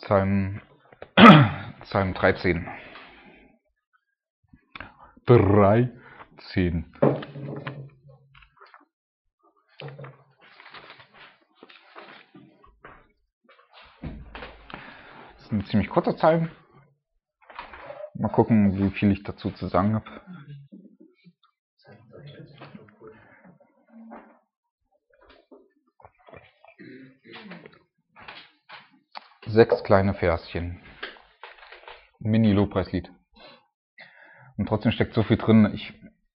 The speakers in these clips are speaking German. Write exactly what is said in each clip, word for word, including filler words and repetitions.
Psalm, Psalm dreizehn. dreizehn. Das ist ein ziemlich kurzer Psalm. Mal gucken, wie viel ich dazu zu sagen habe. Sechs kleine Verschen. Mini-Lobpreislied. Und trotzdem steckt so viel drin. Ich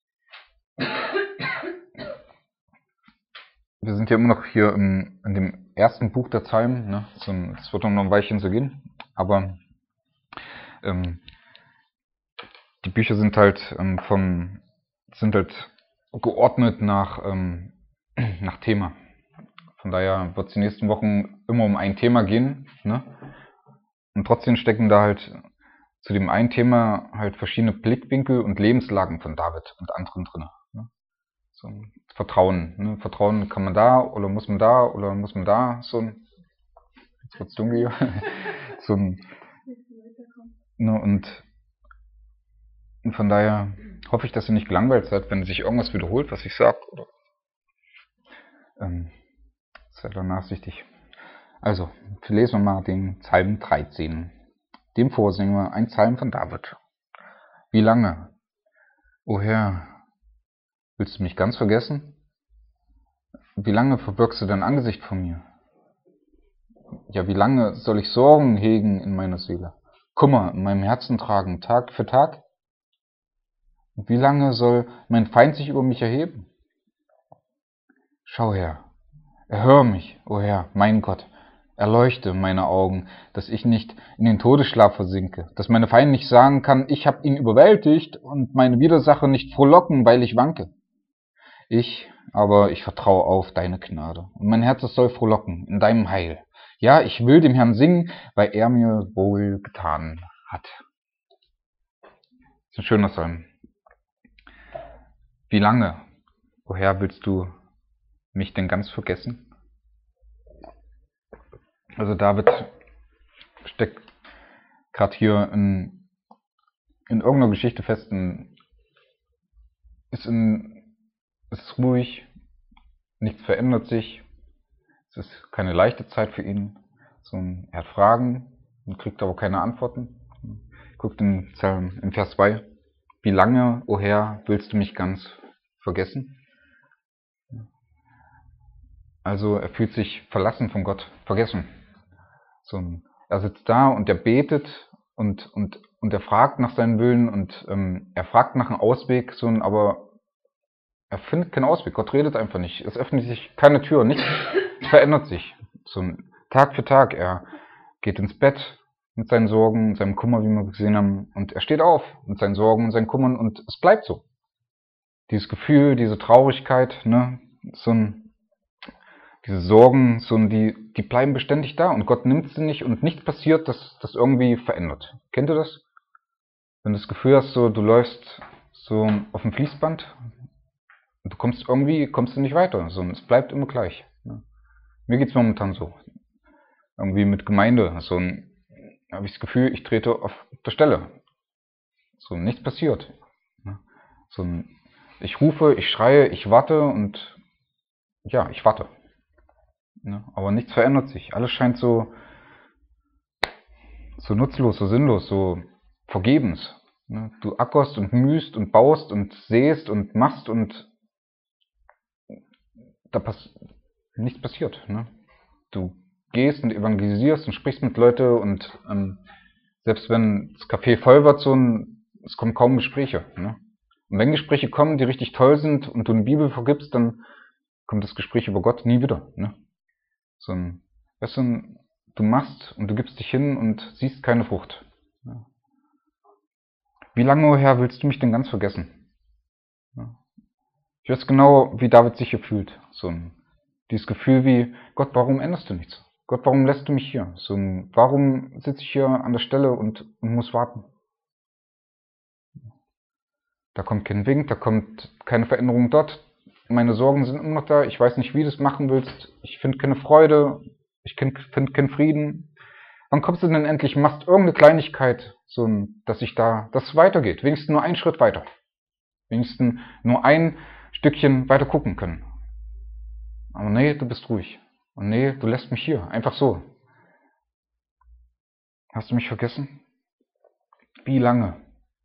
Wir sind ja immer noch hier im, in dem ersten Buch der Psalmen. Ne? Es wird noch ein Weilchen so gehen. Aber ähm, die Bücher sind halt ähm, vom sind halt geordnet nach, ähm, nach Thema. Von daher wird es die nächsten Wochen immer um ein Thema gehen. Ne? Und trotzdem stecken da halt zu dem einen Thema halt verschiedene Blickwinkel und Lebenslagen von David und anderen drin. Ne? So ein Vertrauen. Ne? Vertrauen kann man da oder muss man da oder muss man da. So ein, jetzt wird's dunkel hier. so ein, ne? und, und von daher hoffe ich, dass ihr nicht gelangweilt seid, wenn sich irgendwas wiederholt, was ich sage. Oder ähm, seid dann nachsichtig. Also, lesen wir mal den Psalm dreizehn. Dem vorsingen wir ein Psalm von David. Wie lange, o Herr, willst du mich ganz vergessen? Wie lange verbirgst du dein Angesicht vor mir? Ja, wie lange soll ich Sorgen hegen in meiner Seele, Kummer in meinem Herzen tragen, Tag für Tag? Und wie lange soll mein Feind sich über mich erheben? Schau her, erhöre mich, o Herr, mein Gott, erleuchte meine Augen, dass ich nicht in den Todesschlaf versinke, dass meine Feinde nicht sagen kann, ich habe ihn überwältigt und meine Widersacher nicht frohlocken, weil ich wanke. Ich, aber ich vertraue auf deine Gnade und mein Herz soll frohlocken in deinem Heil. Ja, ich will dem Herrn singen, weil er mir wohl getan hat. Das ist ein schöner Psalm. Wie lange, o Herr, willst du mich denn ganz vergessen? Also David steckt gerade hier in, in irgendeiner Geschichte fest, in, ist, in, ist ruhig, nichts verändert sich, es ist keine leichte Zeit für ihn. So, er hat Fragen und kriegt aber keine Antworten. Guckt in, Psalm, in Vers zwei. Wie lange, o Herr, willst du mich ganz vergessen? Also er fühlt sich verlassen von Gott, vergessen. So, er sitzt da und er betet und, und, und er fragt nach seinem Willen und ähm, er fragt nach einem Ausweg, so, aber er findet keinen Ausweg. Gott redet einfach nicht. Es öffnet sich keine Tür, nichts verändert sich. So, Tag für Tag, er geht ins Bett mit seinen Sorgen, seinem Kummer, wie wir gesehen haben, und er steht auf mit seinen Sorgen und seinen Kummern und es bleibt so. Dieses Gefühl, diese Traurigkeit, ne, so ein Diese Sorgen, so die, die bleiben beständig da und Gott nimmt sie nicht und nichts passiert, das das irgendwie verändert. Kennt ihr das? Wenn du das Gefühl hast, so du läufst so auf dem Fließband und du kommst irgendwie, kommst du nicht weiter. So, es bleibt immer gleich. Ne? Mir geht's momentan so. Irgendwie mit Gemeinde. So habe ich das Gefühl, ich trete auf der Stelle. So, nichts passiert. Ne? So, ich rufe, ich schreie, ich warte und ja, ich warte. Ne? Aber nichts verändert sich. Alles scheint so, so nutzlos, so sinnlos, so vergebens. Ne? Du ackerst und mühst und baust und säst und machst und da pass nichts passiert. Ne? Du gehst und evangelisierst und sprichst mit Leuten und ähm, selbst wenn das Café voll wird, so ein, es kommen kaum Gespräche. Ne? Und wenn Gespräche kommen, die richtig toll sind und du eine Bibel vergibst, dann kommt das Gespräch über Gott nie wieder. Ne? So ein, weißt du, du machst und du gibst dich hin und siehst keine Frucht. Ja. Wie lange, o Herr, willst du mich denn ganz vergessen? Ja. Ich weiß genau, wie David sich hier fühlt. So ein, dieses Gefühl wie, Gott, warum änderst du nichts? Gott, warum lässt du mich hier? So ein, warum sitze ich hier an der Stelle und, und muss warten? Da kommt kein Wink, da kommt keine Veränderung dort. Meine Sorgen sind immer noch da. Ich weiß nicht, wie du es machen willst. Ich finde keine Freude. Ich finde keinen Frieden. wann kommst du denn endlich, machst irgendeine Kleinigkeit, so, dass sich da, das weitergeht, wenigstens nur einen Schritt weiter, wenigstens nur ein Stückchen weiter gucken können. Aber nee, du bist ruhig. Und nee, du lässt mich hier, einfach so. Hast du mich vergessen? Wie lange?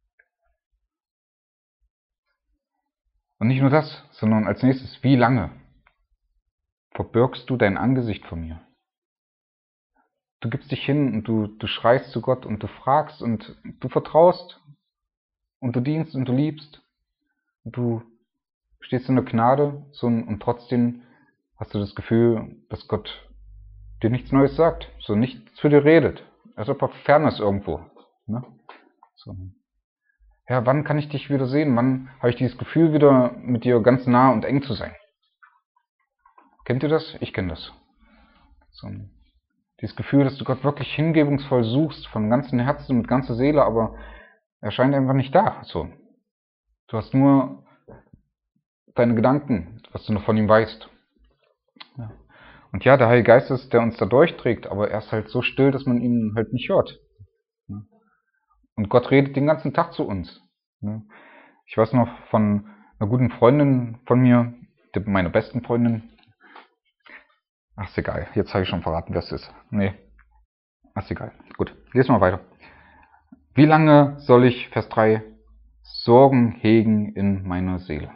Und nicht nur das, sondern als nächstes, wie lange verbirgst du dein Angesicht vor mir? Du gibst dich hin und du, du schreist zu Gott und du fragst und du vertraust und du dienst und du liebst. Und du stehst in der Gnade so, und trotzdem hast du das Gefühl, dass Gott dir nichts Neues sagt, so nichts zu dir redet, als ob er fern ist irgendwo. Ne? So. Ja, wann kann ich dich wieder sehen? Wann habe ich dieses Gefühl, wieder mit dir ganz nah und eng zu sein? Kennt ihr das? Ich kenne das. So. Dieses Gefühl, dass du Gott wirklich hingebungsvoll suchst, von ganzem Herzen, mit ganzer Seele, aber er scheint einfach nicht da. So. Du hast nur deine Gedanken, was du noch von ihm weißt. Ja. Und ja, der Heilige Geist ist, der uns da durchträgt, aber er ist halt so still, dass man ihn halt nicht hört. Und Gott redet den ganzen Tag zu uns. Ich weiß noch von einer guten Freundin von mir, meiner besten Freundin. Ach, ist egal. Jetzt habe ich schon verraten, wer es ist. Nee. Ach, ist egal. Gut, lesen wir weiter. Wie lange soll ich, Vers drei, Sorgen hegen in meiner Seele?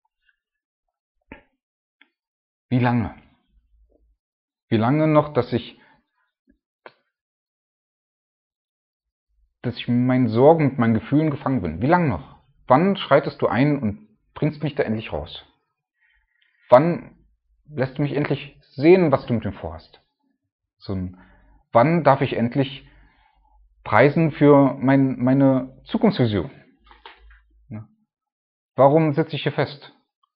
Wie lange? Wie lange noch, dass ich, dass ich mit meinen Sorgen, mit meinen Gefühlen gefangen bin? Wie lange noch? Wann schreitest du ein und bringst mich da endlich raus? Wann lässt du mich endlich sehen, was du mit mir vorhast? So, wann darf ich endlich preisen für mein, meine Zukunftsvision? Warum sitze ich hier fest?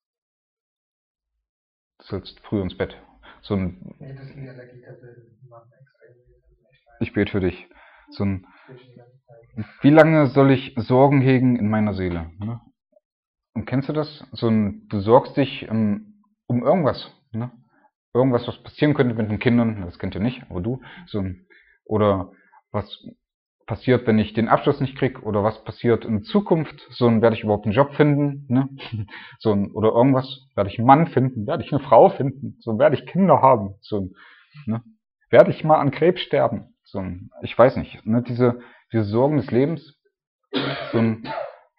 Du sollst früh ins Bett. So ein ich bete für dich. So ein, wie lange soll ich Sorgen hegen in meiner Seele? Ne? Und kennst du das? So ein, du sorgst dich um, um irgendwas. Ne? Irgendwas, was passieren könnte mit den Kindern. Das kennt ihr nicht, aber du. So ein, oder was passiert, wenn ich den Abschluss nicht kriege? Oder was passiert in Zukunft? So ein, werde ich überhaupt einen Job finden? Ne? So ein, oder irgendwas. Werde ich einen Mann finden? Werde ich eine Frau finden? So werde ich Kinder haben? So ein, ne? Werde ich mal an Krebs sterben? So ein, ich weiß nicht. Ne? Diese, diese Sorgen des Lebens. So ein,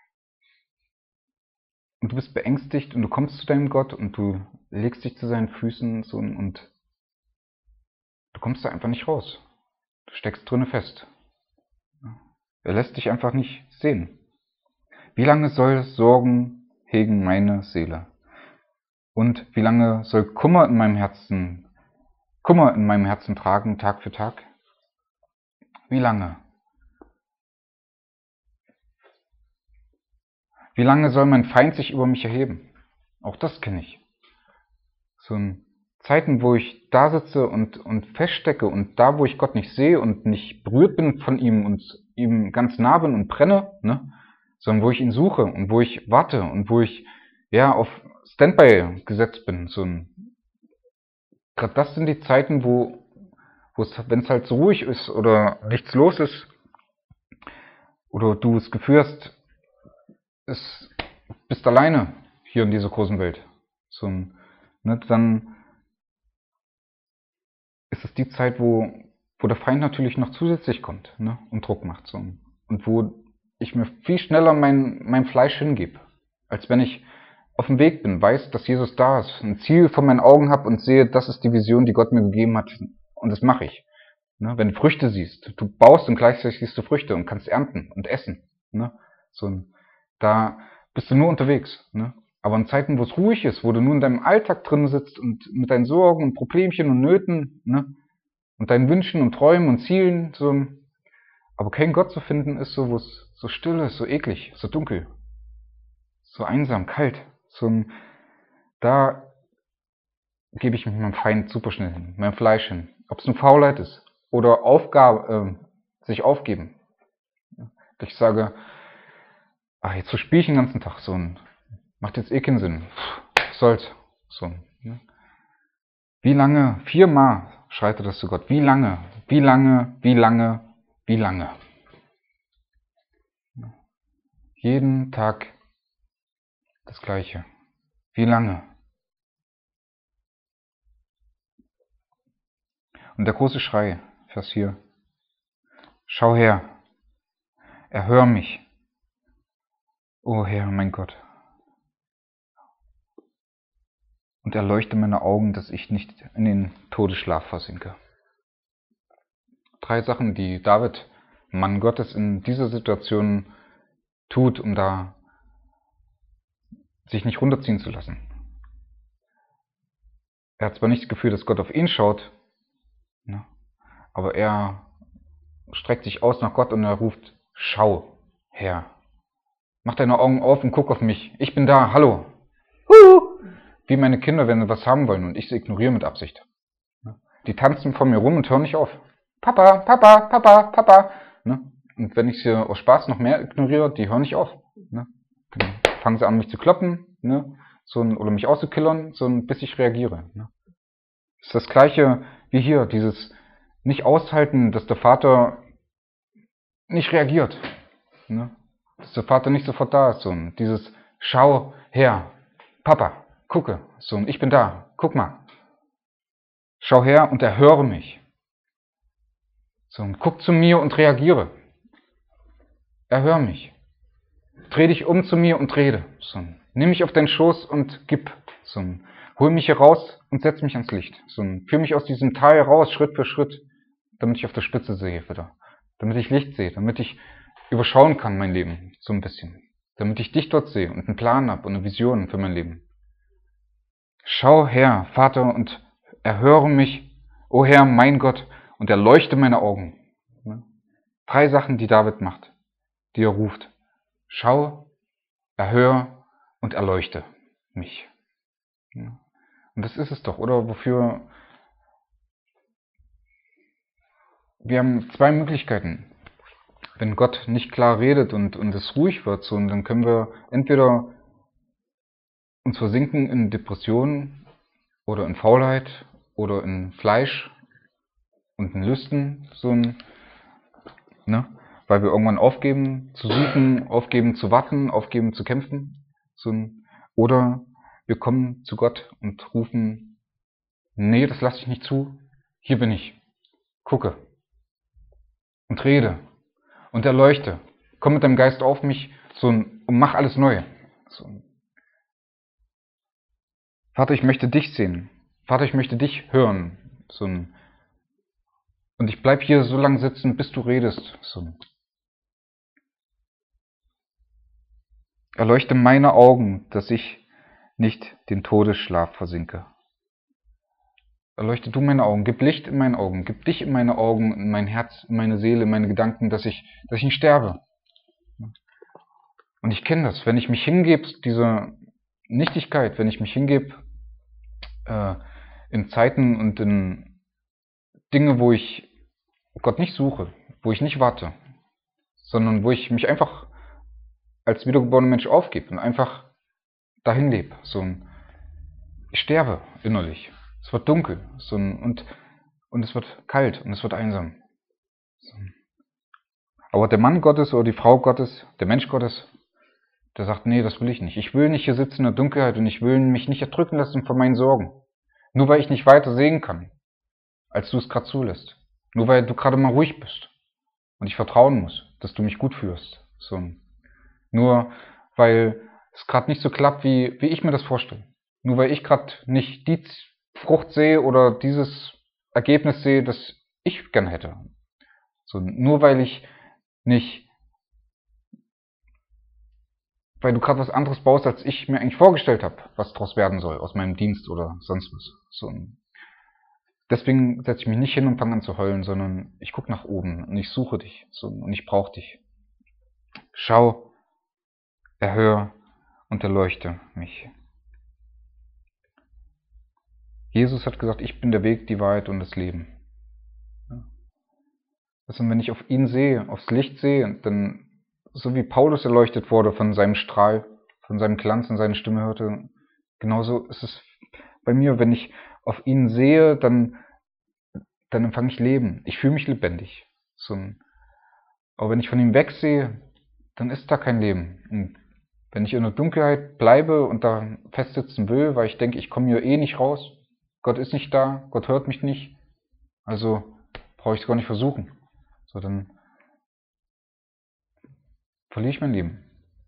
und du bist beängstigt und du kommst zu deinem Gott und du legst dich zu seinen Füßen so, und du kommst da einfach nicht raus. Du steckst drinnen fest. Er lässt dich einfach nicht sehen. Wie lange soll Sorgen hegen meine Seele? Und wie lange soll Kummer in meinem Herzen, Kummer in meinem Herzen tragen, Tag für Tag? Wie lange? Wie lange soll mein Feind sich über mich erheben? Auch das kenne ich. So ein Zeiten, wo ich da sitze und, und feststecke und da, wo ich Gott nicht sehe und nicht berührt bin von ihm und ihm ganz nah bin und brenne, ne? Sondern wo ich ihn suche und wo ich warte und wo ich ja auf Standby gesetzt bin. So ein, gerade das sind die Zeiten, wo, wo es, wenn es halt so ruhig ist oder nichts los ist oder du das Gefühl hast, es bist alleine hier in dieser großen Welt. So ein, ne, dann ist es die Zeit, wo, wo der Feind natürlich noch zusätzlich kommt, ne, und Druck macht. So. Und wo ich mir viel schneller mein, mein Fleisch hingebe, als wenn ich auf dem Weg bin, weiß, dass Jesus da ist, ein Ziel vor meinen Augen habe und sehe, das ist die Vision, die Gott mir gegeben hat und das mache ich. Ne, wenn du Früchte siehst, du baust und gleichzeitig siehst du Früchte und kannst ernten und essen. Ne, so, da bist du nur unterwegs. Ne? Aber in Zeiten, wo es ruhig ist, wo du nur in deinem Alltag drin sitzt und mit deinen Sorgen und Problemchen und Nöten, ne, und deinen Wünschen und Träumen und Zielen, so, aber kein Gott zu finden ist so, wo es so still ist, so eklig, so dunkel, so einsam, kalt. So, da gebe ich mich meinem Feind super schnell hin, meinem Fleisch hin. Ob es eine Faulheit ist oder Aufgabe, äh, sich aufgeben. Ich sage, ach, jetzt verspiele ich den ganzen Tag so ein, macht jetzt eh keinen Sinn. Was soll's. So, ne? Wie lange? Viermal schreit er das zu Gott. Wie lange, wie lange, wie lange, wie lange? Jeden Tag das Gleiche. Wie lange? Und der große Schrei, Vers vier. Schau her, erhör mich, o Herr, mein Gott, und erleuchte meine Augen, dass ich nicht in den Todesschlaf versinke. Drei Sachen, die David, Mann Gottes, in dieser Situation tut, um da sich nicht runterziehen zu lassen. Er hat zwar nicht das Gefühl, dass Gott auf ihn schaut, ne, aber er streckt sich aus nach Gott und er ruft, schau, Herr, mach deine Augen auf und guck auf mich. Ich bin da, hallo. Huhu. Wie meine Kinder, wenn sie was haben wollen und ich sie ignoriere mit Absicht. Die tanzen vor mir rum und hören nicht auf. Papa, Papa, Papa, Papa. Ne? Und wenn ich sie aus Spaß noch mehr ignoriere, die hören nicht auf. Ne? Dann fangen sie an, mich zu kloppen, ne? so ein, oder mich auszukillern, so ein, bis ich reagiere. Ne? Das ist das Gleiche wie hier, dieses nicht aushalten, dass der Vater nicht reagiert. Ne? Dass der Vater nicht sofort da ist. So ein, dieses Schau her, Papa, gucke, so ein, ich bin da, guck mal. Schau her und erhöre mich. So ein, guck zu mir und reagiere. Erhör mich. Dreh dich um zu mir und rede. So ein, nimm mich auf deinen Schoß und gib. So ein, hol mich hier raus und setz mich ans Licht. So ein, führ mich aus diesem Tal raus, Schritt für Schritt, damit ich auf der Spitze sehe wieder. Damit ich Licht sehe, damit ich überschauen kann mein Leben, so ein bisschen. Damit ich dich dort sehe und einen Plan habe und eine Vision für mein Leben. Schau her, Vater, und erhöre mich, o Herr, mein Gott, und erleuchte meine Augen. Drei Sachen, die David macht, die er ruft. Schau, erhör und erleuchte mich. Und das ist es doch, oder? Wofür? Wir haben zwei Möglichkeiten. Wenn Gott nicht klar redet und, und es ruhig wird, so, dann können wir entweder uns versinken in Depressionen oder in Faulheit oder in Fleisch und in Lüsten, so ein, ne? Weil wir irgendwann aufgeben zu suchen, aufgeben zu warten, aufgeben zu kämpfen. So ein, oder wir kommen zu Gott und rufen, nee, das lasse ich nicht zu, hier bin ich, gucke und rede und erleuchte, komm mit deinem Geist auf mich so ein, und mach alles neu. So ein, Vater, ich möchte dich sehen, Vater, ich möchte dich hören. So ein, und ich bleib hier so lange sitzen, bis du redest. So ein, erleuchte meine Augen, dass ich nicht den Todesschlaf versinke. Erleuchte du meine Augen, gib Licht in meine Augen, gib dich in meine Augen, in mein Herz, in meine Seele, in meine Gedanken, dass ich, dass ich nicht sterbe. Und ich kenne das, wenn ich mich hingebe, diese Nichtigkeit, wenn ich mich hingebe äh, in Zeiten und in Dinge, wo ich Gott nicht suche, wo ich nicht warte, sondern wo ich mich einfach als wiedergeborener Mensch aufgebe und einfach dahin lebe. So ein, ich sterbe innerlich. Es wird dunkel so ein, und, und es wird kalt und es wird einsam. So. Aber der Mann Gottes oder die Frau Gottes, der Mensch Gottes, der sagt, nee, das will ich nicht. Ich will nicht hier sitzen in der Dunkelheit und ich will mich nicht erdrücken lassen von meinen Sorgen. Nur weil ich nicht weiter sehen kann, als du es gerade zulässt. Nur weil du gerade mal ruhig bist und ich vertrauen muss, dass du mich gut führst. So. Nur weil es gerade nicht so klappt, wie, wie ich mir das vorstelle. Nur weil ich gerade nicht die Frucht sehe oder dieses Ergebnis sehe, das ich gern hätte. So, nur weil ich nicht, weil du gerade was anderes baust, als ich mir eigentlich vorgestellt habe, was daraus werden soll, aus meinem Dienst oder sonst was. So, deswegen setze ich mich nicht hin und fange an zu heulen, sondern ich gucke nach oben und ich suche dich so, und ich brauche dich. Schau, erhör und erleuchte mich. Jesus hat gesagt, ich bin der Weg, die Wahrheit und das Leben. Also wenn ich auf ihn sehe, aufs Licht sehe, dann, so wie Paulus erleuchtet wurde von seinem Strahl, von seinem Glanz und seine Stimme hörte, genauso ist es bei mir, wenn ich auf ihn sehe, dann dann empfange ich Leben. Ich fühle mich lebendig. So ein, aber wenn ich von ihm wegsehe, dann ist da kein Leben. Und wenn ich in der Dunkelheit bleibe und da festsitzen will, weil ich denke, ich komme hier eh nicht raus, Gott ist nicht da, Gott hört mich nicht, also brauche ich es gar nicht versuchen. So, dann verliere ich mein Leben.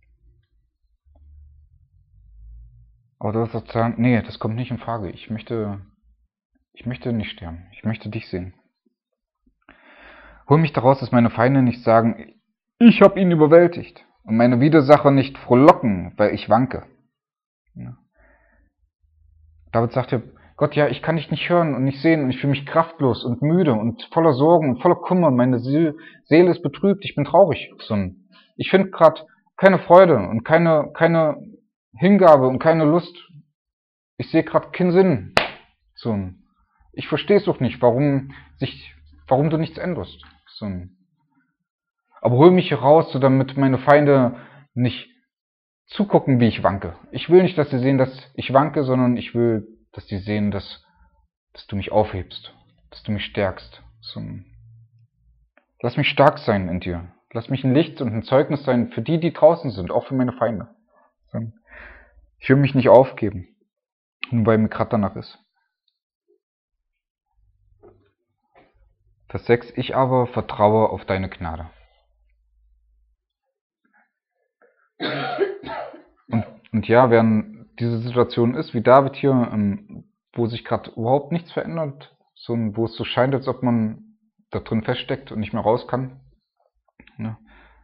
Aber du wirst sagen, nee, das kommt nicht in Frage. Ich möchte, ich möchte nicht sterben. Ich möchte dich sehen. Hol mich daraus, dass meine Feinde nicht sagen, ich habe ihn überwältigt. Und meine Widersacher nicht frohlocken, weil ich wanke. Ja. David sagte, Gott, ja, ich kann dich nicht hören und nicht sehen und ich fühle mich kraftlos und müde und voller Sorgen und voller Kummer. Meine Seele ist betrübt, ich bin traurig. Ich finde gerade keine Freude und keine, keine Hingabe und keine Lust. Ich sehe gerade keinen Sinn. So, ich verstehe es doch nicht, warum sich, warum du nichts änderst. So. Aber hol mich hier raus, so damit meine Feinde nicht zugucken, wie ich wanke. Ich will nicht, dass sie sehen, dass ich wanke, sondern ich will, dass sie sehen, dass, dass du mich aufhebst, dass du mich stärkst. So. Lass mich stark sein in dir. Lass mich ein Licht und ein Zeugnis sein für die, die draußen sind, auch für meine Feinde. So. Ich will mich nicht aufgeben, nur weil mir gerade danach ist. Vers sechs. Ich aber vertraue auf deine Gnade. Und, und ja, während diese Situation ist, wie David hier, ähm, wo sich gerade überhaupt nichts verändert, so, wo es so scheint, als ob man da drin feststeckt und nicht mehr raus kann. Ne?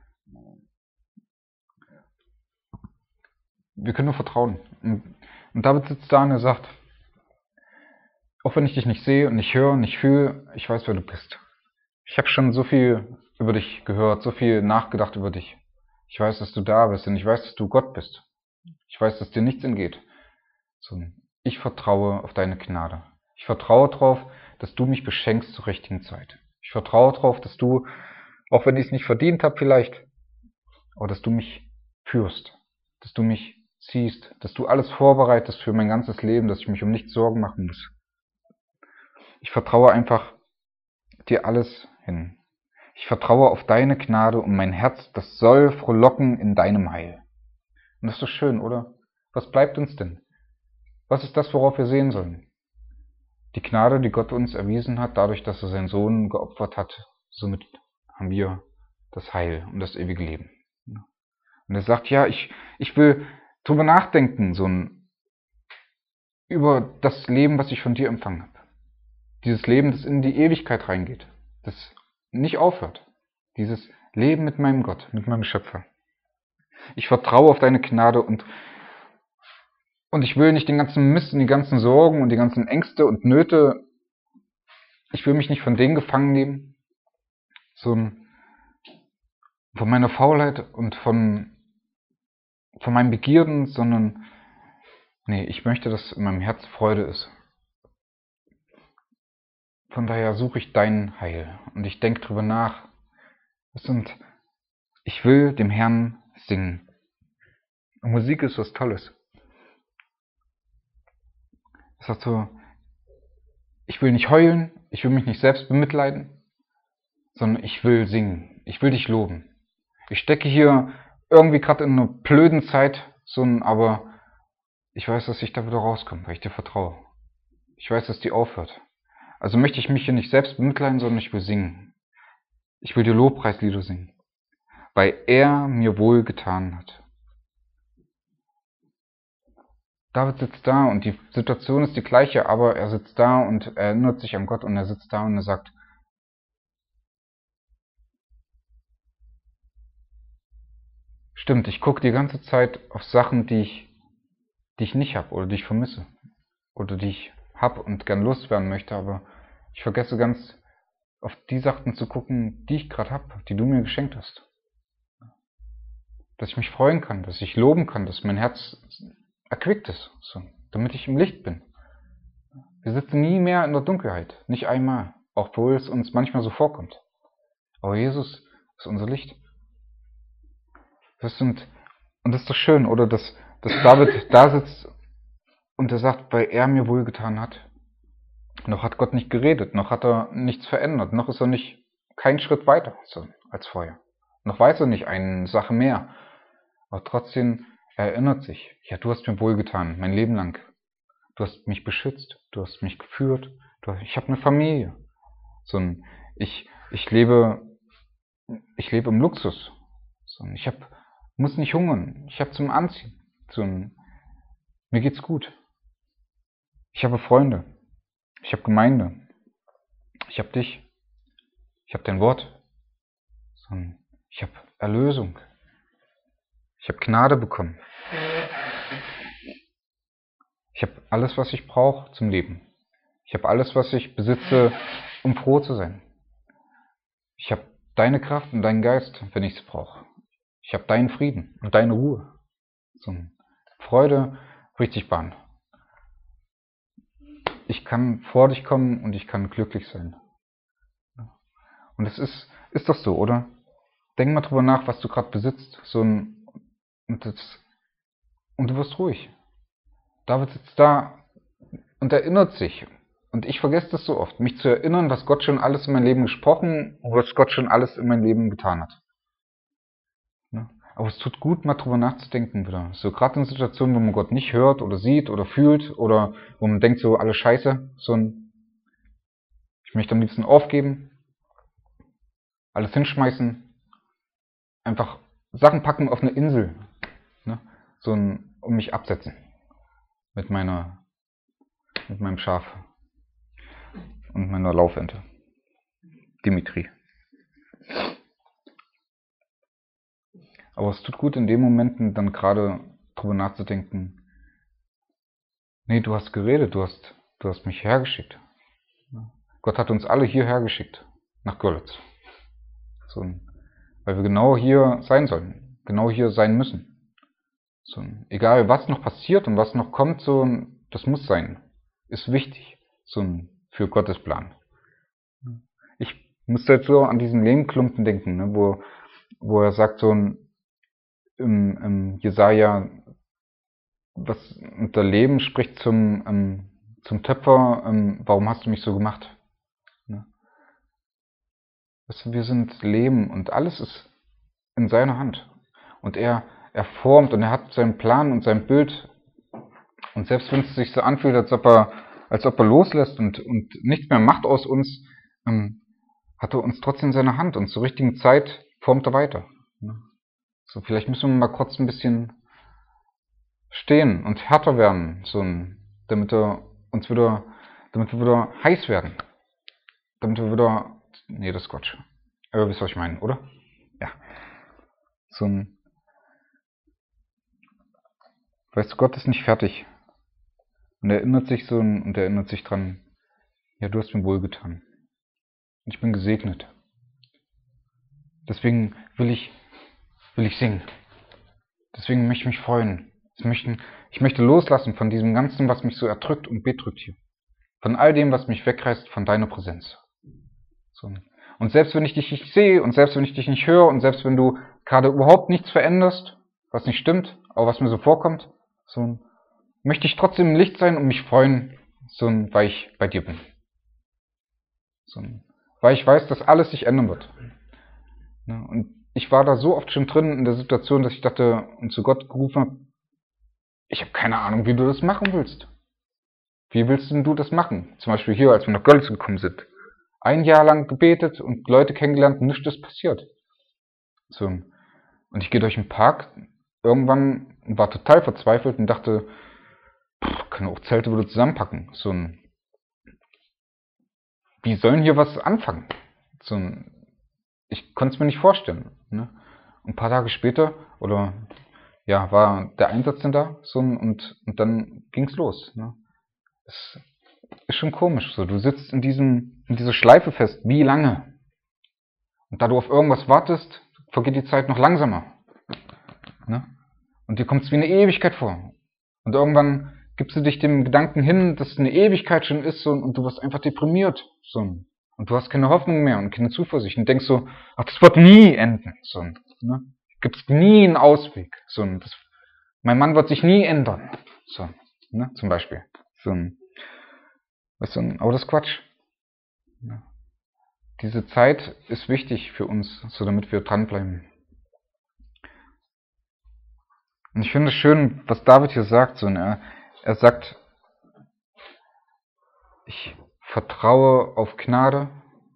Wir können nur vertrauen. Und, und David sitzt da und er sagt, auch wenn ich dich nicht sehe und nicht höre und nicht fühle, ich weiß, wer du bist. Ich habe schon so viel über dich gehört, so viel nachgedacht über dich. Ich weiß, dass du da bist und ich weiß, dass du Gott bist. Ich weiß, dass dir nichts entgeht. So, ich vertraue auf deine Gnade. Ich vertraue darauf, dass du mich beschenkst zur richtigen Zeit. Ich vertraue darauf, dass du, auch wenn ich es nicht verdient habe vielleicht, aber dass du mich führst, dass du mich ziehst, dass du alles vorbereitest für mein ganzes Leben, dass ich mich um nichts Sorgen machen muss. Ich vertraue einfach dir alles hin. Ich vertraue auf deine Gnade und mein Herz, das soll frohlocken in deinem Heil. Und das ist doch schön, oder? Was bleibt uns denn? Was ist das, worauf wir sehen sollen? Die Gnade, die Gott uns erwiesen hat, dadurch, dass er seinen Sohn geopfert hat, somit haben wir das Heil und das ewige Leben. Und er sagt, ja, ich, ich will drüber nachdenken, so ein, über das Leben, was ich von dir empfangen habe. Dieses Leben, das in die Ewigkeit reingeht, das nicht aufhört. Dieses Leben mit meinem Gott, mit meinem Schöpfer. Ich vertraue auf deine Gnade und Und ich will nicht den ganzen Mist und die ganzen Sorgen und die ganzen Ängste und Nöte, ich will mich nicht von denen gefangen nehmen, so von meiner Faulheit und von, von meinen Begierden, sondern nee, ich möchte, dass in meinem Herz Freude ist. Von daher suche ich dein Heil und ich denke drüber nach. Und ich will dem Herrn singen. Und Musik ist was Tolles. Es sagt so, ich will nicht heulen, ich will mich nicht selbst bemitleiden, sondern ich will singen, ich will dich loben. Ich stecke hier irgendwie gerade in einer blöden Zeit, so ein, aber ich weiß, dass ich da wieder rauskomme, weil ich dir vertraue. Ich weiß, dass die aufhört. Also möchte ich mich hier nicht selbst bemitleiden, sondern ich will singen. Ich will dir Lobpreislieder singen, weil er mir wohl getan hat. David sitzt da und die Situation ist die gleiche, aber er sitzt da und er erinnert sich an Gott und er sitzt da und er sagt, stimmt, ich gucke die ganze Zeit auf Sachen, die ich, die ich nicht habe oder die ich vermisse oder die ich habe und gern loswerden möchte, aber ich vergesse ganz auf die Sachen zu gucken, die ich gerade habe, die du mir geschenkt hast. Dass ich mich freuen kann, dass ich loben kann, dass mein Herz erquickt ist, so, damit ich im Licht bin. Wir sitzen nie mehr in der Dunkelheit, nicht einmal, auch obwohl es uns manchmal so vorkommt. Aber Jesus ist unser Licht. Das sind, und das ist doch schön, oder, dass, dass David da sitzt und er sagt, weil er mir wohlgetan hat. Noch hat Gott nicht geredet, noch hat er nichts verändert, noch ist er nicht keinen Schritt weiter so, als vorher. Noch weiß er nicht eine Sache mehr. Aber trotzdem erinnert sich, ja, du hast mir wohlgetan, mein Leben lang. Du hast mich beschützt, du hast mich geführt, du, ich habe eine Familie. So ein, ich, ich lebe, ich lebe im Luxus. So ein, ich hab, muss nicht hungern, ich habe zum Anziehen. So ein, mir geht's gut. Ich habe Freunde, ich habe Gemeinde, ich habe dich, ich habe dein Wort. So ein, ich habe Erlösung. Ich habe Gnade bekommen. Ich habe alles, was ich brauche zum Leben. Ich habe alles, was ich besitze, um froh zu sein. Ich habe deine Kraft und deinen Geist, wenn ich es brauche. Ich habe deinen Frieden und deine Ruhe. So Freude bricht sich Bahn. Ich kann vor dich kommen und ich kann glücklich sein. Und es ist, ist doch so, oder? Denk mal drüber nach, was du gerade besitzt. So ein, und, das, und du wirst ruhig. David sitzt da und erinnert sich. Und ich vergesse das so oft, mich zu erinnern, was Gott schon alles in mein Leben gesprochen und was Gott schon alles in mein Leben getan hat. Ne? Aber es tut gut, mal drüber nachzudenken wieder. So gerade in Situationen, wo man Gott nicht hört oder sieht oder fühlt oder wo man denkt, so alles scheiße, so ein, ich möchte am liebsten aufgeben, alles hinschmeißen, einfach Sachen packen auf eine Insel, ne? So ein, und mich absetzen mit meiner, mit meinem Schaf und meiner Laufente, Dimitri. Aber es tut gut in den Momenten dann gerade drüber nachzudenken, nee, du hast geredet, du hast, du hast mich hergeschickt. Gott hat uns alle hierher geschickt, nach Görlitz. So, weil wir genau hier sein sollen, genau hier sein müssen. So, egal was noch passiert und was noch kommt, so, das muss sein, ist wichtig, so für Gottes Plan. Ich musste jetzt so an diesen Lehmklumpen denken, ne, wo, wo er sagt, so ein im, im Jesaja, was unter Leben spricht zum, ähm, zum Töpfer, ähm, warum hast du mich so gemacht? Ne? Wir sind Leben und alles ist in seiner Hand. Und er, er formt und er hat seinen Plan und sein Bild. Und selbst wenn es sich so anfühlt, als ob er, als ob er loslässt und, und nichts mehr macht aus uns, ähm, hat er uns trotzdem in seiner Hand und zur richtigen Zeit formt er weiter. Ne? So, vielleicht müssen wir mal kurz ein bisschen stehen und härter werden, so ein, damit wir uns wieder, damit wir wieder heiß werden. Damit wir wieder, nee, das ist Quatsch. Aber ihr wisst, was ich meine, oder? Ja. So ein, weißt du, Gott ist nicht fertig. Und er erinnert sich so ein, und er erinnert sich dran, ja, du hast mir wohlgetan. Und ich bin gesegnet. Deswegen will ich, will ich singen. Deswegen möchte ich mich freuen. Ich möchte, ich möchte loslassen von diesem Ganzen, was mich so erdrückt und bedrückt hier. Von all dem, was mich wegreißt von deiner Präsenz. So. Und selbst wenn ich dich nicht sehe und selbst wenn ich dich nicht höre und selbst wenn du gerade überhaupt nichts veränderst, was nicht stimmt, aber was mir so vorkommt, so, möchte ich trotzdem im Licht sein und mich freuen, so, weil ich bei dir bin. So, weil ich weiß, dass alles sich ändern wird. Und ich war da so oft schon drin in der Situation, dass ich dachte und zu Gott gerufen habe, ich habe keine Ahnung, wie du das machen willst. Wie willst denn du das machen? Zum Beispiel hier, als wir nach Görlitz gekommen sind. Ein Jahr lang gebetet und Leute kennengelernt, nichts ist passiert. So. Und ich gehe durch den Park, irgendwann war total verzweifelt und dachte, pff, kann auch Zelte wieder zusammenpacken. So ein, wie sollen hier was anfangen? So ein, ich konnte es mir nicht vorstellen. Ne? Und ein paar Tage später, oder ja, war der Einsatz denn da, so ein, und, und dann ging's los. Ne? Es ist schon komisch. So, du sitzt in diesem, in dieser Schleife fest. Wie lange? Und da du auf irgendwas wartest, vergeht die Zeit noch langsamer. Ne? Und dir kommt es wie eine Ewigkeit vor. Und irgendwann gibst du dich dem Gedanken hin, dass es eine Ewigkeit schon ist, so, und du wirst einfach deprimiert. So. Und du hast keine Hoffnung mehr und keine Zuversicht. Und denkst so, ach, das wird nie enden. So, ne? Gibt es nie einen Ausweg. So, das, mein Mann wird sich nie ändern. So, ne? Zum Beispiel. So. Weißt du, aber das ist Quatsch. Ja. Diese Zeit ist wichtig für uns, so damit wir dranbleiben. Und ich finde es schön, was David hier sagt. So, er, er sagt, ich vertraue auf Gnade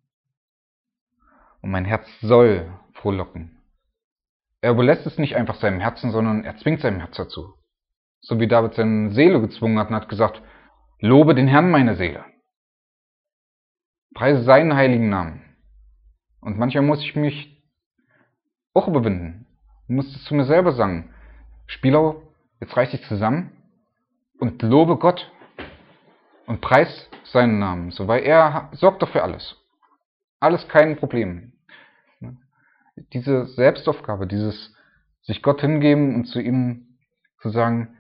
und mein Herz soll frohlocken. Er überlässt es nicht einfach seinem Herzen, sondern er zwingt seinem Herz dazu. So wie David seine Seele gezwungen hat und hat gesagt, lobe den Herrn, meine Seele. Preise seinen heiligen Namen. Und manchmal muss ich mich auch überwinden. Ich muss es zu mir selber sagen. Spielau, jetzt reiß dich zusammen und lobe Gott und preis seinen Namen. So, weil er sorgt doch für alles. Alles kein Problem. Diese Selbstaufgabe, dieses sich Gott hingeben und zu ihm zu sagen,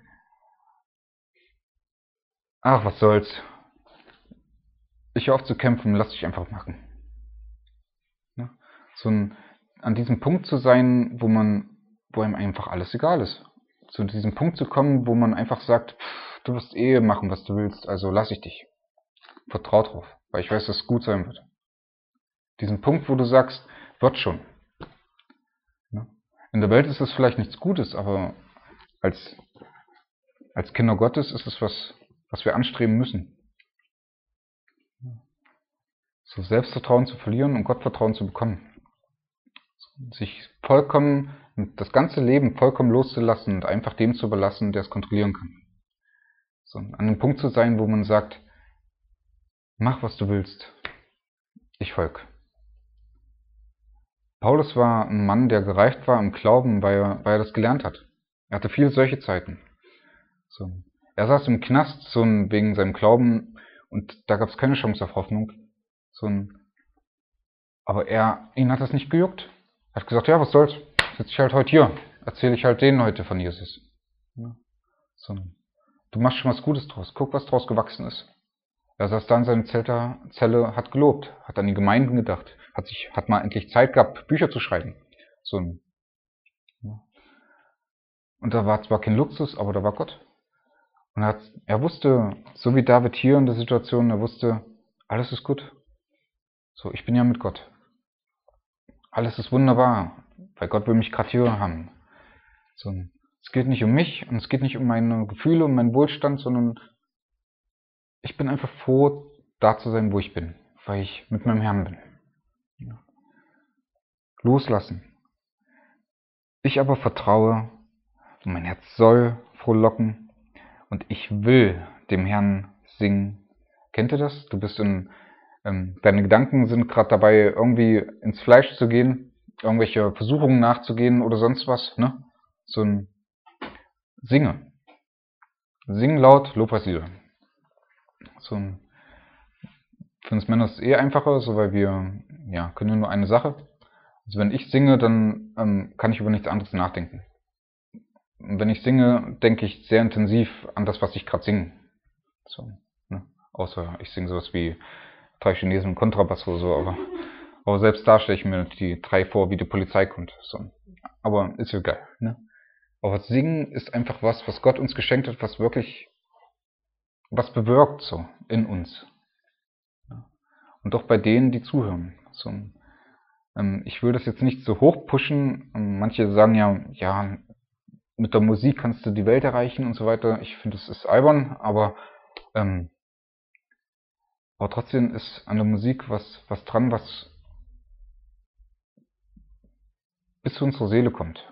ach, was soll's. Ich höre auf zu kämpfen, lass dich einfach machen. Ja? So ein, an diesem Punkt zu sein, wo man, wo einem einfach alles egal ist. Zu diesem Punkt zu kommen, wo man einfach sagt, pff, du wirst eh machen, was du willst, also lass ich dich. Vertrau drauf, weil ich weiß, dass es gut sein wird. Diesen Punkt, wo du sagst, wird schon. Ja? In der Welt ist es vielleicht nichts Gutes, aber als, als Kinder Gottes ist es was, was wir anstreben müssen. So Selbstvertrauen zu verlieren und Gottvertrauen zu bekommen. Sich vollkommen, das ganze Leben vollkommen loszulassen und einfach dem zu überlassen, der es kontrollieren kann. So, an einem Punkt zu sein, wo man sagt, mach, was du willst. Ich folg. Paulus war ein Mann, der gereift war im Glauben, weil er, weil er das gelernt hat. Er hatte viele solche Zeiten. So. Er saß im Knast so wegen seinem Glauben und da gab es keine Chance auf Hoffnung. So ein, aber er, ihn hat das nicht gejuckt. Er hat gesagt, ja, was soll's, sitze ich halt heute hier, erzähle ich halt denen heute von Jesus. Ja. So, du machst schon was Gutes draus, guck, was draus gewachsen ist. Er saß da in seiner Zelle, hat gelobt, hat an die Gemeinden gedacht, hat sich, hat mal endlich Zeit gehabt, Bücher zu schreiben. So ein, ja. Und da war zwar kein Luxus, aber da war Gott. Und er, hat, er wusste, so wie David hier in der Situation, er wusste, alles ist gut. So, ich bin ja mit Gott. Alles ist wunderbar, weil Gott will mich gerade hier haben. So, es geht nicht um mich und es geht nicht um meine Gefühle, um meinen Wohlstand, sondern ich bin einfach froh, da zu sein, wo ich bin, weil ich mit meinem Herrn bin. Ja. Loslassen. Ich aber vertraue und mein Herz soll frohlocken und ich will dem Herrn singen. Kennt ihr das? Du bist in Ähm, deine Gedanken sind gerade dabei, irgendwie ins Fleisch zu gehen, irgendwelche Versuchungen nachzugehen oder sonst was, ne? So ein Singe. Sing laut Lobpreislieder. So ein, für uns Männer ist es eh einfacher, so weil wir, ja, können ja nur eine Sache. Also wenn ich singe, dann ähm, kann ich über nichts anderes nachdenken. Und wenn ich singe, denke ich sehr intensiv an das, was ich gerade singe. So, ne? Außer ich singe sowas wie drei Chinesen und Kontrabass oder so, aber, aber selbst da stelle ich mir die drei vor, wie die Polizei kommt. So. Aber ist ja geil, ne? Aber Singen ist einfach was, was Gott uns geschenkt hat, was wirklich was bewirkt so in uns. Ja. Und auch bei denen, die zuhören. So, ähm, ich will das jetzt nicht so hoch pushen. Manche sagen ja, ja, mit der Musik kannst du die Welt erreichen und so weiter. Ich finde, das ist albern, aber ähm, Aber trotzdem ist an der Musik was, was dran, was bis zu unserer Seele kommt.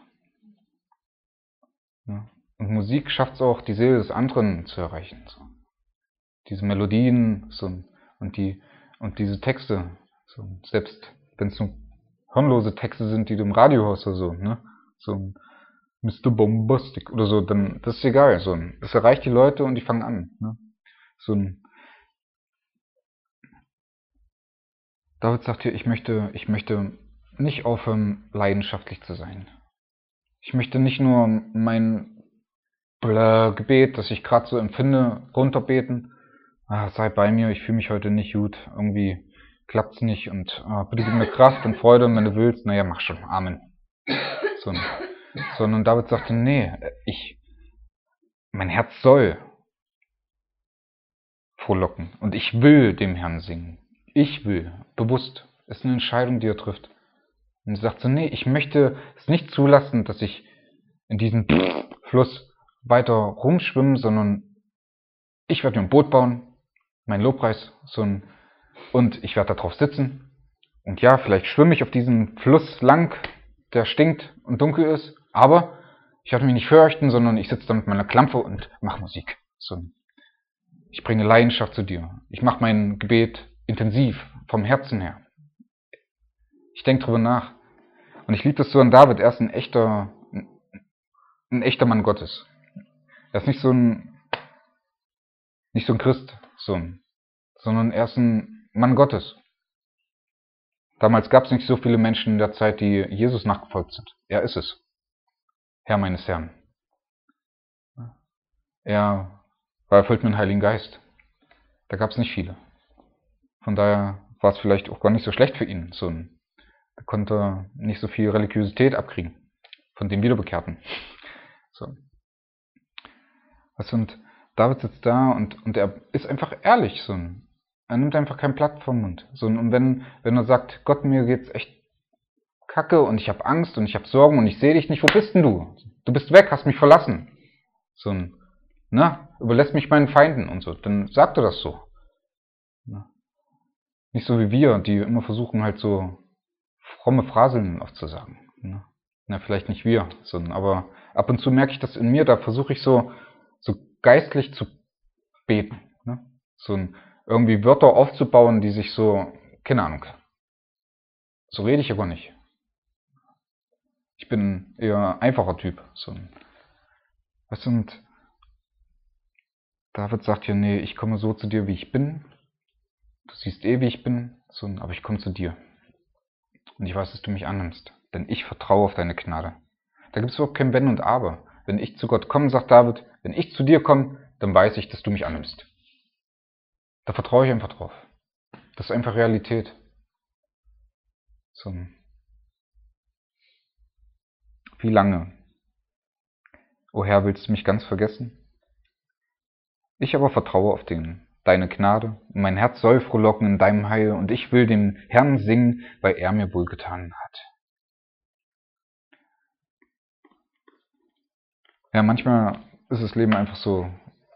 Ja. Und Musik schafft es auch, die Seele des anderen zu erreichen. So. Diese Melodien so, und, die, und diese Texte, so, selbst wenn es nur hirnlose Texte sind, die du im Radio hörst oder so, ne? So Mister Bombastic oder so, dann das ist egal. So, das erreicht die Leute und die fangen an. Ne? So ein David sagt hier, ich möchte, ich möchte nicht aufhören, leidenschaftlich zu sein. Ich möchte nicht nur mein Gebet, das ich gerade so empfinde, runterbeten. Ah, sei bei mir, ich fühle mich heute nicht gut, irgendwie klappt's nicht und ah, bitte gib mir Kraft und Freude, wenn du willst. Naja, mach schon, Amen. So, sondern David sagte, nee, ich, mein Herz soll frohlocken und ich will dem Herrn singen. Ich will, bewusst. Es ist eine Entscheidung, die er trifft. Und er sagt so, nee, ich möchte es nicht zulassen, dass ich in diesem Fluss weiter rumschwimme, sondern ich werde mir ein Boot bauen, mein Lobpreis, so ein, und ich werde da drauf sitzen. Und ja, vielleicht schwimme ich auf diesem Fluss lang, der stinkt und dunkel ist, aber ich werde mich nicht fürchten, sondern ich sitze da mit meiner Klampe und mache Musik. So, ich bringe Leidenschaft zu dir. Ich mache mein Gebet intensiv, vom Herzen her. Ich denke drüber nach. Und ich liebe das so an David. Er ist ein echter, ein echter Mann Gottes. Er ist nicht so ein, nicht so ein Christ, so ein, sondern er ist ein Mann Gottes. Damals gab es nicht so viele Menschen in der Zeit, die Jesus nachgefolgt sind. Er ist es. Herr meines Herrn. Er war erfüllt mit dem Heiligen Geist. Da gab es nicht viele. Von daher war es vielleicht auch gar nicht so schlecht für ihn. So ein, er konnte nicht so viel Religiosität abkriegen von den Wiederbekehrten. So. Und David sitzt da und, und er ist einfach ehrlich. So ein, er nimmt einfach kein Blatt vom Mund. So ein, und wenn, wenn er sagt, Gott, mir geht's echt kacke und ich habe Angst und ich habe Sorgen und ich sehe dich nicht, wo bist denn du? Du bist weg, hast mich verlassen. So ein, na, überlässt mich meinen Feinden und so. Dann sagt er das so. Na. Nicht so wie wir, die immer versuchen halt so fromme Phraseln oft zu sagen. Na, na vielleicht nicht wir, sondern aber ab und zu merke ich das in mir, da versuche ich so, so geistlich zu beten. Ne? So ein, irgendwie Wörter aufzubauen, die sich so, keine Ahnung, so rede ich aber nicht. Ich bin eher ein einfacher Typ. So ein, weißt du, und David sagt ja, nee, ich komme so zu dir, wie ich bin. Du siehst eh, wie ich bin, so, aber ich komme zu dir. Und ich weiß, dass du mich annimmst, denn ich vertraue auf deine Gnade. Da gibt es überhaupt kein Wenn und Aber. Wenn ich zu Gott komme, sagt David, wenn ich zu dir komme, dann weiß ich, dass du mich annimmst. Da vertraue ich einfach drauf. Das ist einfach Realität. So. Wie lange, o Herr, willst du mich ganz vergessen? Ich aber vertraue auf den, deine Gnade, und mein Herz soll frohlocken in deinem Heil, und ich will dem Herrn singen, weil er mir wohlgetan hat. Ja, manchmal ist das Leben einfach so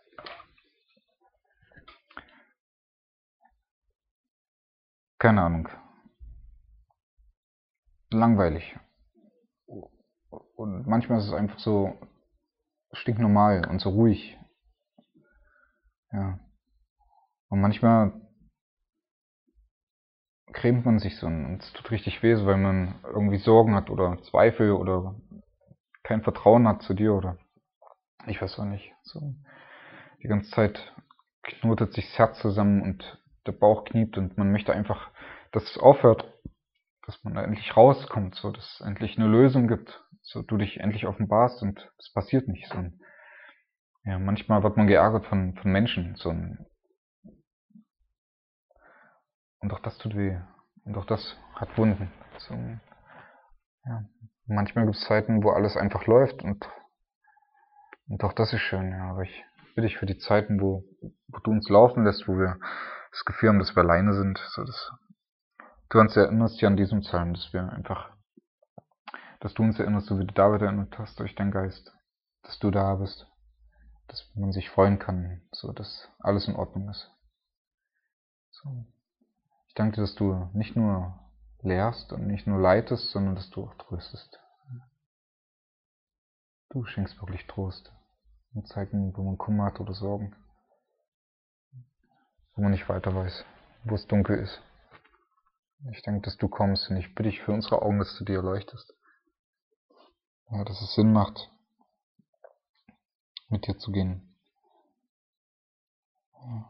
keine Ahnung, langweilig. Und manchmal ist es einfach so stinknormal und so ruhig. Ja. Und manchmal grämt man sich so und es tut richtig weh, weil man irgendwie Sorgen hat oder Zweifel oder kein Vertrauen hat zu dir oder ich weiß auch nicht. So die ganze Zeit knotet sich das Herz zusammen und der Bauch kniept und man möchte einfach, dass es aufhört, dass man da endlich rauskommt, so dass es endlich eine Lösung gibt, so du dich endlich offenbarst und es passiert nicht. So ja, manchmal wird man geärgert von, von Menschen, so und auch das tut weh und auch das hat Wunden. So, ja. Manchmal gibt es Zeiten, wo alles einfach läuft und, und auch das ist schön, ja, aber ich bitte dich für die Zeiten, wo, wo du uns laufen lässt, wo wir das Gefühl haben, dass wir alleine sind, so dass du uns erinnerst hier an diesem Psalm, dass wir einfach, dass du uns erinnerst, so wie du David erinnert hast durch deinen Geist, dass du da bist, dass man sich freuen kann, so dass alles in Ordnung ist. So. Ich danke dir, dass du nicht nur lehrst und nicht nur leitest, sondern dass du auch tröstest. Du schenkst wirklich Trost in Zeiten, wo man Kummer hat oder Sorgen, wo man nicht weiter weiß, wo es dunkel ist. Ich danke, dass du kommst und ich bitte dich für unsere Augen, dass du dir erleuchtest. Ja, dass es Sinn macht, mit dir zu gehen. Ja.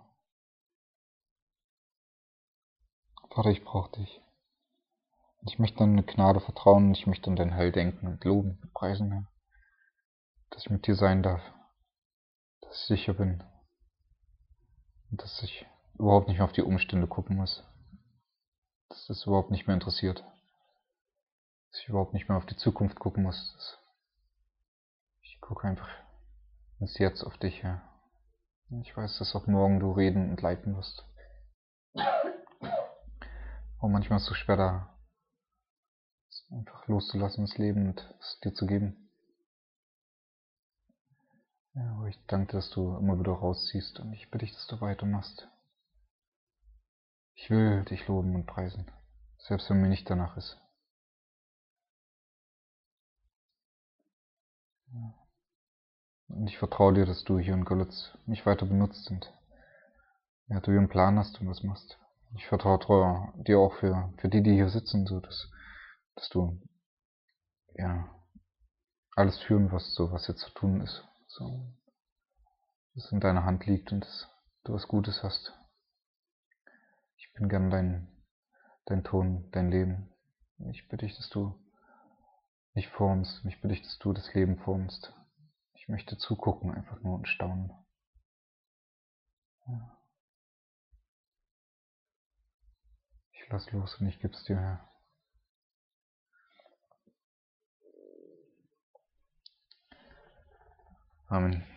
Vater, ich brauche dich. Ich möchte an deine Gnade vertrauen und ich möchte an dein Heil denken und loben und preisen, Herr. Dass ich mit dir sein darf, dass ich sicher bin und dass ich überhaupt nicht mehr auf die Umstände gucken muss, dass das überhaupt nicht mehr interessiert, dass ich überhaupt nicht mehr auf die Zukunft gucken muss. Ich gucke einfach ins Jetzt auf dich, Herr. Ich weiß, dass auch morgen du reden und leiten wirst. Und manchmal ist es so schwer, da einfach loszulassen, das Leben und es dir zu geben. Ja, aber ich danke dir, dass du immer wieder rausziehst und ich bitte dich, dass du weitermachst. Ich will dich loben und preisen, selbst wenn mir nicht danach ist. Und ich vertraue dir, dass du hier in Görlitz mich weiter benutzt und ja, du hier einen Plan hast und was machst. Ich vertraue dir auch für, für die, die hier sitzen, so dass, dass du ja alles führen wirst, so was jetzt zu tun ist. So, dass es in deiner Hand liegt und dass du was Gutes hast. Ich bin gern dein, dein Ton, dein Leben. Ich bitte dich, dass du mich formst. Ich bitte dich, dass du das Leben formst. Ich möchte zugucken, einfach nur und staunen. Ja. Ich lass los und ich geb's dir her. Amen.